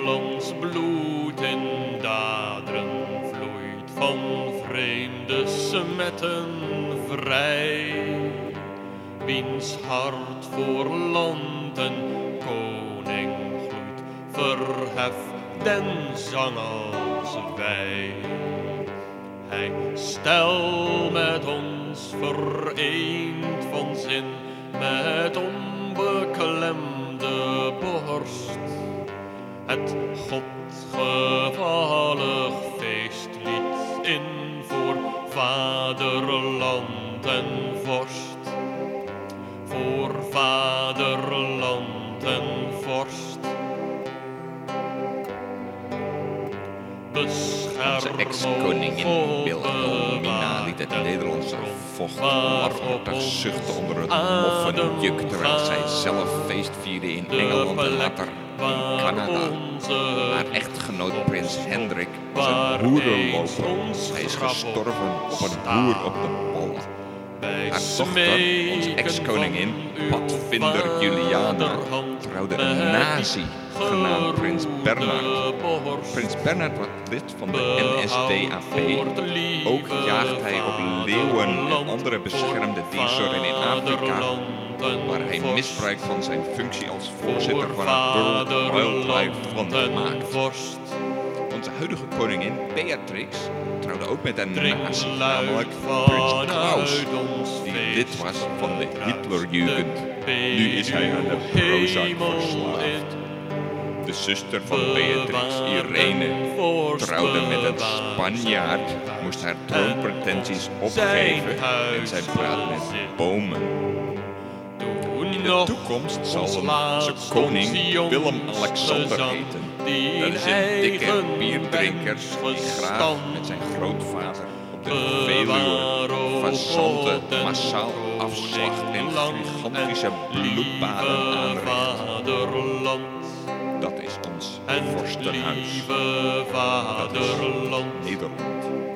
Nederlands bloed in daderen vloeit van vreemde smetten vrij. Wiens hart voor land en koning gloeit, verheft den zang als wij. Hij stel met ons vereend van zin, met onbeklemde borst, het godgevallig feestlied in voor vaderland en vorst. Voor vaderland en vorst. Onze ex-koningin Wilhelmina liet het Nederlandse vocht lafhartig zuchten onder het moffen juk, terwijl zij zelf feest vierde in Engeland en later in Canada. Haar echtgenoot prins Hendrik was een boerenloper. Hij is gestorven op een boer op de Pol. Haar dochter, onze ex-koningin, padvinder Juliana, trouwde een nazi genaamd Prins Bernhard. Prins Bernhard was lid van de NSDAP. Ook jaagt hij op leeuwen en andere beschermde diersoorten in Afrika, waar hij misbruik van zijn functie als voorzitter van het World Wildlife Fund maakt. Onze huidige koningin Beatrix trouwde ook met een nazi, namelijk Prins Klaus, die lid was van de Hitlerjugend. Nu is hij aan de Prozac verslaafd. De zuster van Beatrix, Irene, trouwde met een Spanjaard, moest haar troonpretenties opgeven en zij praat met bomen. In de toekomst zal onze koning Willem-Alexander heten. Dat is een dikke bierdrinker die graag met zijn grootvader op de Veluwe fazanten massaal afslacht en gigantische bloedbaden aanricht. Dat is ons vorstenhuis. Dat is Nederland.